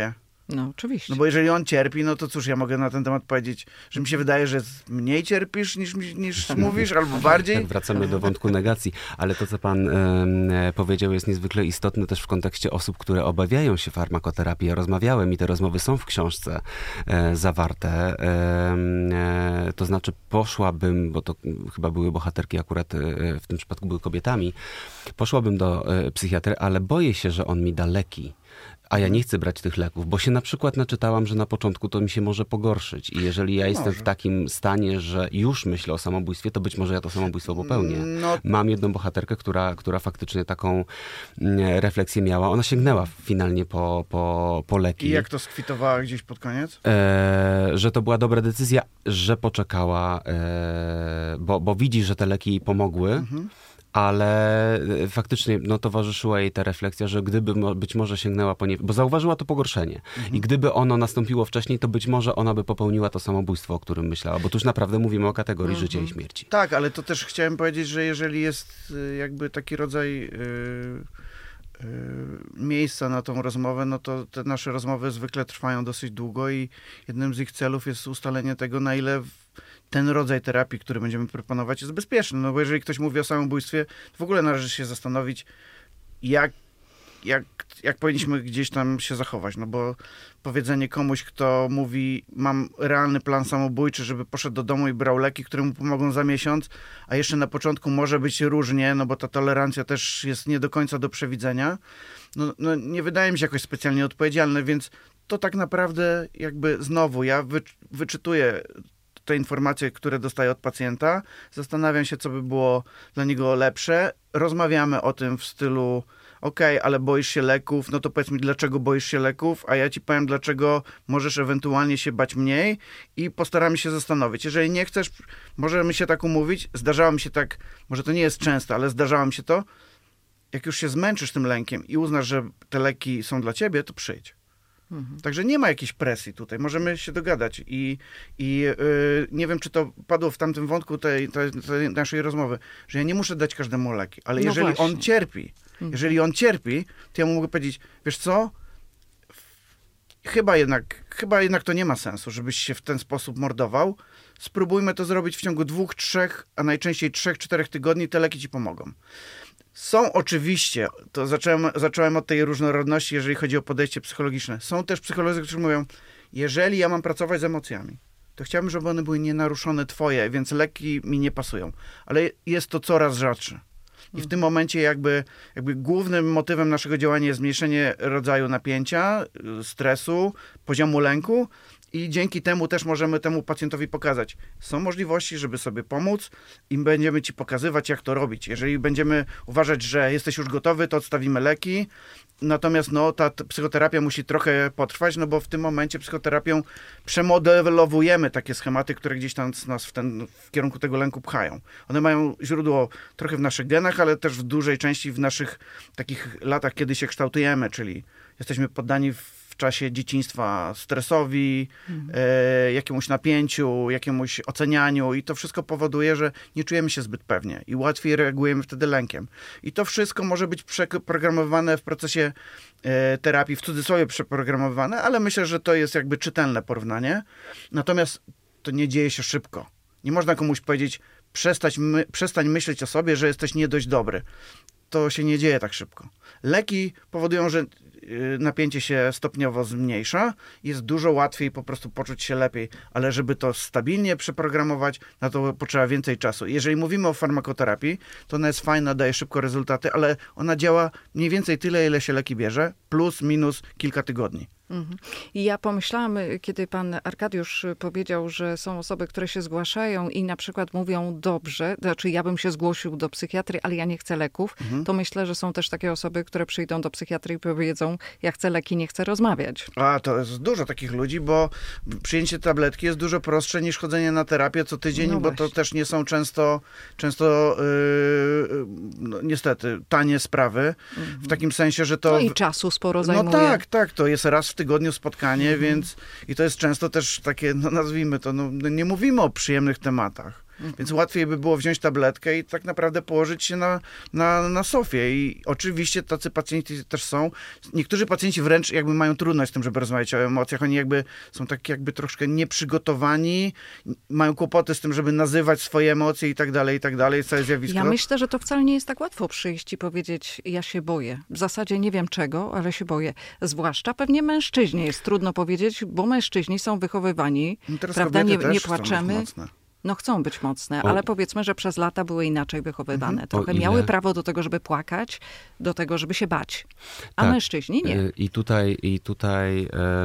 No, oczywiście. No bo jeżeli on cierpi, no to cóż, ja mogę na ten temat powiedzieć, że mi się wydaje, że mniej cierpisz niż mówisz, albo bardziej. Tak, wracamy do wątku negacji, ale to, co pan powiedział, jest niezwykle istotne też w kontekście osób, które obawiają się farmakoterapii. Ja rozmawiałem i te rozmowy są w książce zawarte. To znaczy poszłabym, bo to chyba były bohaterki akurat w tym przypadku były kobietami, poszłabym do psychiatry, ale boję się, że on mi da leki. A ja nie chcę brać tych leków, bo się na przykład naczytałam, że na początku to mi się może pogorszyć. I jeżeli ja jestem w takim stanie, że już myślę o samobójstwie, to być może ja to samobójstwo popełnię. Mam jedną bohaterkę, która faktycznie taką refleksję miała. Ona sięgnęła finalnie po leki. I jak to skwitowała gdzieś pod koniec? Że to była dobra decyzja, że poczekała, bo widzi, że te leki jej pomogły. Ale faktycznie towarzyszyła jej ta refleksja, że gdyby być może sięgnęła po nie, bo zauważyła to pogorszenie. I gdyby ono nastąpiło wcześniej, to być może ona by popełniła to samobójstwo, o którym myślała. Bo tu już naprawdę mówimy o kategorii życia i śmierci. Tak, ale to też chciałem powiedzieć, że jeżeli jest jakby taki rodzaj miejsca na tą rozmowę, no to te nasze rozmowy zwykle trwają dosyć długo i jednym z ich celów jest ustalenie tego, na ile ten rodzaj terapii, który będziemy proponować, jest bezpieczny. No bo jeżeli ktoś mówi o samobójstwie, to w ogóle należy się zastanowić, jak powinniśmy gdzieś tam się zachować. No bo powiedzenie komuś, kto mówi, mam realny plan samobójczy, żeby poszedł do domu i brał leki, które mu pomogą za miesiąc, a jeszcze na początku może być różnie, no bo ta tolerancja też jest nie do końca do przewidzenia. No nie wydaje mi się jakoś specjalnie odpowiedzialne, więc to tak naprawdę jakby znowu ja wyczytuję te informacje, które dostaję od pacjenta, zastanawiam się, co by było dla niego lepsze. Rozmawiamy o tym w stylu okej, ale boisz się leków, no to powiedz mi, dlaczego boisz się leków, a ja ci powiem, dlaczego możesz ewentualnie się bać mniej i postaramy się zastanowić. Jeżeli nie chcesz, możemy się tak umówić. Zdarzało mi się tak, może to nie jest często, ale zdarzało mi się to, jak już się zmęczysz tym lękiem i uznasz, że te leki są dla ciebie, to przyjdź. Także nie ma jakiejś presji tutaj. Możemy się dogadać i nie wiem, czy to padło w tamtym wątku tej naszej rozmowy, że ja nie muszę dać każdemu leki, ale jeżeli on cierpi, to ja mu mogę powiedzieć, wiesz co, chyba jednak to nie ma sensu, żebyś się w ten sposób mordował. Spróbujmy to zrobić w ciągu 2, 3, a najczęściej 3-4 tygodni, te leki ci pomogą. Są oczywiście, to zacząłem od tej różnorodności, jeżeli chodzi o podejście psychologiczne. Są też psycholodzy, którzy mówią, jeżeli ja mam pracować z emocjami, to chciałbym, żeby one były nienaruszone twoje, więc leki mi nie pasują. Ale jest to coraz rzadsze. I w tym momencie jakby głównym motywem naszego działania jest zmniejszenie rodzaju napięcia, stresu, poziomu lęku i dzięki temu też możemy temu pacjentowi pokazać. Są możliwości, żeby sobie pomóc i będziemy ci pokazywać, jak to robić. Jeżeli będziemy uważać, że jesteś już gotowy, to odstawimy leki. Natomiast ta psychoterapia musi trochę potrwać, no bo w tym momencie psychoterapią przemodelowujemy takie schematy, które gdzieś tam nas w kierunku tego lęku pchają. One mają źródło trochę w naszych genach, ale też w dużej części w naszych takich latach, kiedy się kształtujemy, czyli jesteśmy poddani w czasie dzieciństwa stresowi, jakiemuś napięciu, jakiemuś ocenianiu i to wszystko powoduje, że nie czujemy się zbyt pewnie i łatwiej reagujemy wtedy lękiem. I to wszystko może być przeprogramowane w procesie terapii, w cudzysłowie przeprogramowane, ale myślę, że to jest jakby czytelne porównanie. Natomiast to nie dzieje się szybko. Nie można komuś powiedzieć, przestań myśleć o sobie, że jesteś nie dość dobry. To się nie dzieje tak szybko. Leki powodują, że napięcie się stopniowo zmniejsza, jest dużo łatwiej po prostu poczuć się lepiej, ale żeby to stabilnie przeprogramować, na to potrzeba więcej czasu. Jeżeli mówimy o farmakoterapii, to ona jest fajna, daje szybko rezultaty, ale ona działa mniej więcej tyle, ile się leki bierze, plus, minus kilka tygodni. I ja pomyślałam, kiedy pan Arkadiusz powiedział, że są osoby, które się zgłaszają i na przykład mówią dobrze, znaczy ja bym się zgłosił do psychiatry, ale ja nie chcę leków, to myślę, że są też takie osoby, które przyjdą do psychiatry i powiedzą, ja chcę leki, nie chcę rozmawiać. A to jest dużo takich ludzi, bo przyjęcie tabletki jest dużo prostsze niż chodzenie na terapię co tydzień, bo to też nie są często niestety tanie sprawy, w takim sensie, że to... No i czasu sporo zajmuje. No tak, to jest raz w tygodniu spotkanie, więc i to jest często też takie, nazwijmy to, nie mówimy o przyjemnych tematach. Więc łatwiej by było wziąć tabletkę i tak naprawdę położyć się na sofie. I oczywiście tacy pacjenci też są. Niektórzy pacjenci wręcz jakby mają trudność z tym, żeby rozmawiać o emocjach. Oni jakby są tak jakby troszkę nieprzygotowani, mają kłopoty z tym, żeby nazywać swoje emocje i tak dalej, całe zjawisko. Ja myślę, że to wcale nie jest tak łatwo przyjść i powiedzieć, ja się boję. W zasadzie nie wiem czego, ale się boję. Zwłaszcza pewnie mężczyźnie jest trudno powiedzieć, bo mężczyźni są wychowywani, prawda, nie płaczemy. No chcą być mocne, ale powiedzmy, że przez lata były inaczej wychowywane. Trochę miały prawo do tego, żeby płakać, do tego, żeby się bać. A tak, mężczyźni nie. I tutaj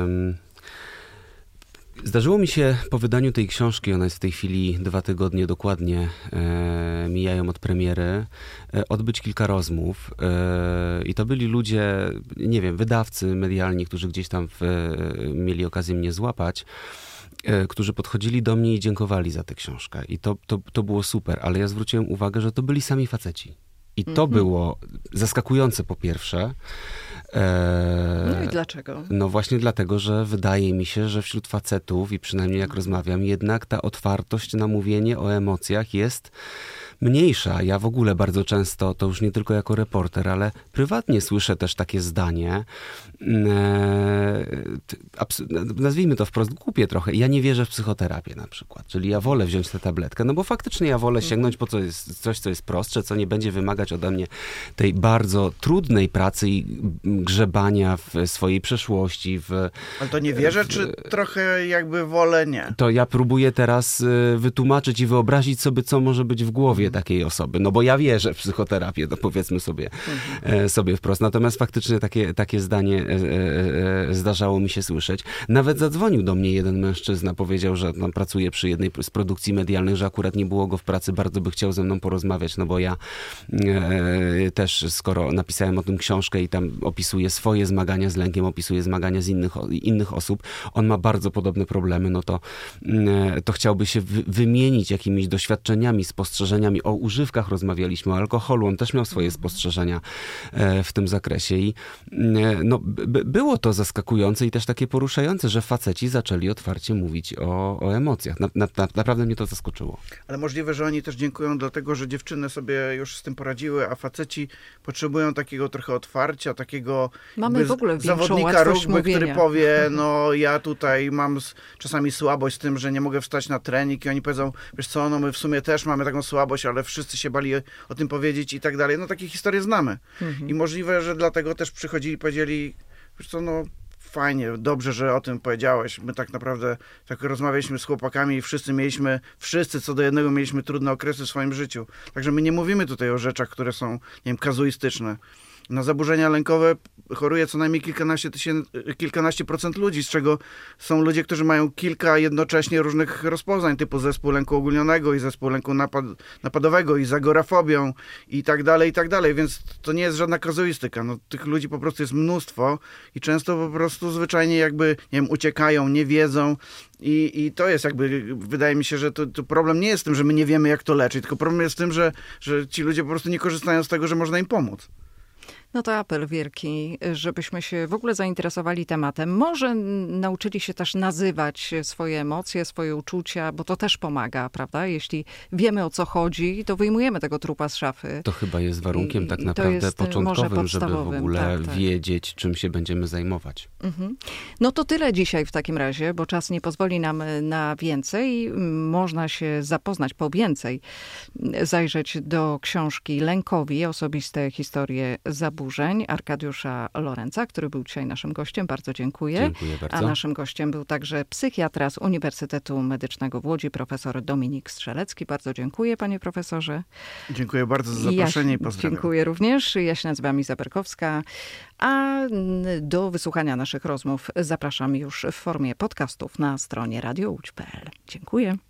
zdarzyło mi się po wydaniu tej książki, ona jest w tej chwili 2 tygodnie dokładnie, mijają od premiery, odbyć kilka rozmów. I to byli ludzie, nie wiem, wydawcy medialni, którzy gdzieś tam mieli okazję mnie złapać, którzy podchodzili do mnie i dziękowali za tę książkę. I to było super, ale ja zwróciłem uwagę, że to byli sami faceci. I to było zaskakujące po pierwsze. No i dlaczego? No właśnie dlatego, że wydaje mi się, że wśród facetów, i przynajmniej jak rozmawiam, jednak ta otwartość na mówienie o emocjach jest mniejsza. Ja w ogóle bardzo często, to już nie tylko jako reporter, ale prywatnie słyszę też takie zdanie, nazwijmy to wprost głupie trochę, ja nie wierzę w psychoterapię na przykład, czyli ja wolę wziąć tę tabletkę, no bo faktycznie ja wolę sięgnąć po coś, co jest prostsze, co nie będzie wymagać ode mnie tej bardzo trudnej pracy i grzebania w swojej przeszłości. Ale to nie wierzę, czy trochę jakby wolę nie? To ja próbuję teraz wytłumaczyć i wyobrazić sobie, co może być w głowie takiej osoby. No bo ja wierzę w psychoterapię, to powiedzmy sobie wprost. Natomiast faktycznie takie zdanie zdarzało mi się słyszeć. Nawet zadzwonił do mnie jeden mężczyzna, powiedział, że tam pracuje przy jednej z produkcji medialnych, że akurat nie było go w pracy, bardzo by chciał ze mną porozmawiać, no bo ja też, skoro napisałem o tym książkę i tam opisuję swoje zmagania z lękiem, opisuję zmagania z innych osób, on ma bardzo podobne problemy, no to chciałby się wymienić jakimiś doświadczeniami, spostrzeżeniami. O używkach rozmawialiśmy, o alkoholu, on też miał swoje spostrzeżenia w tym zakresie i no, było to zaskakujące i też takie poruszające, że faceci zaczęli otwarcie mówić o emocjach. Naprawdę mnie to zaskoczyło. Ale możliwe, że oni też dziękują dlatego, że dziewczyny sobie już z tym poradziły, a faceci potrzebują takiego trochę otwarcia, takiego mamy w ogóle zawodnika rugby, który powie, no ja tutaj mam czasami słabość z tym, że nie mogę wstać na trening i oni powiedzą, wiesz co, no my w sumie też mamy taką słabość, ale wszyscy się bali o tym powiedzieć i tak dalej. No takie historie znamy. I możliwe, że dlatego też przychodzili i powiedzieli, wiesz co, no fajnie, dobrze, że o tym powiedziałeś. My tak naprawdę tak rozmawialiśmy z chłopakami i wszyscy co do jednego mieliśmy trudne okresy w swoim życiu. Także my nie mówimy tutaj o rzeczach, które są, nie wiem, kazuistyczne. Na zaburzenia lękowe choruje co najmniej kilkanaście procent ludzi, z czego są ludzie, którzy mają kilka jednocześnie różnych rozpoznań, typu zespół lęku ogólnionego i zespół lęku napadowego i z agorafobią i tak dalej, więc to nie jest żadna kazuistyka. No, tych ludzi po prostu jest mnóstwo i często po prostu zwyczajnie jakby, nie wiem, uciekają, nie wiedzą i to jest jakby, wydaje mi się, że to problem nie jest w tym, że my nie wiemy, jak to leczyć, tylko problem jest w tym, że ci ludzie po prostu nie korzystają z tego, że można im pomóc. No to apel wielki, żebyśmy się w ogóle zainteresowali tematem. Może nauczyli się też nazywać swoje emocje, swoje uczucia, bo to też pomaga, prawda? Jeśli wiemy, o co chodzi, to wyjmujemy tego trupa z szafy. To chyba jest warunkiem tak naprawdę początkowym, żeby w ogóle wiedzieć, czym się będziemy zajmować. No to tyle dzisiaj w takim razie, bo czas nie pozwoli nam na więcej. Można się zapoznać po więcej, zajrzeć do książki Lękowi, osobiste historie zaburzeń Arkadiusza Lorenza, który był dzisiaj naszym gościem. Bardzo dziękuję. Dziękuję bardzo. A naszym gościem był także psychiatra z Uniwersytetu Medycznego w Łodzi, profesor Dominik Strzelecki. Bardzo dziękuję, panie profesorze. Dziękuję bardzo za zaproszenie i pozdrawiam. Dziękuję również. Ja się nazywam Iza Berkowska, a do wysłuchania naszych rozmów zapraszam już w formie podcastów na stronie radiołódź.pl. Dziękuję.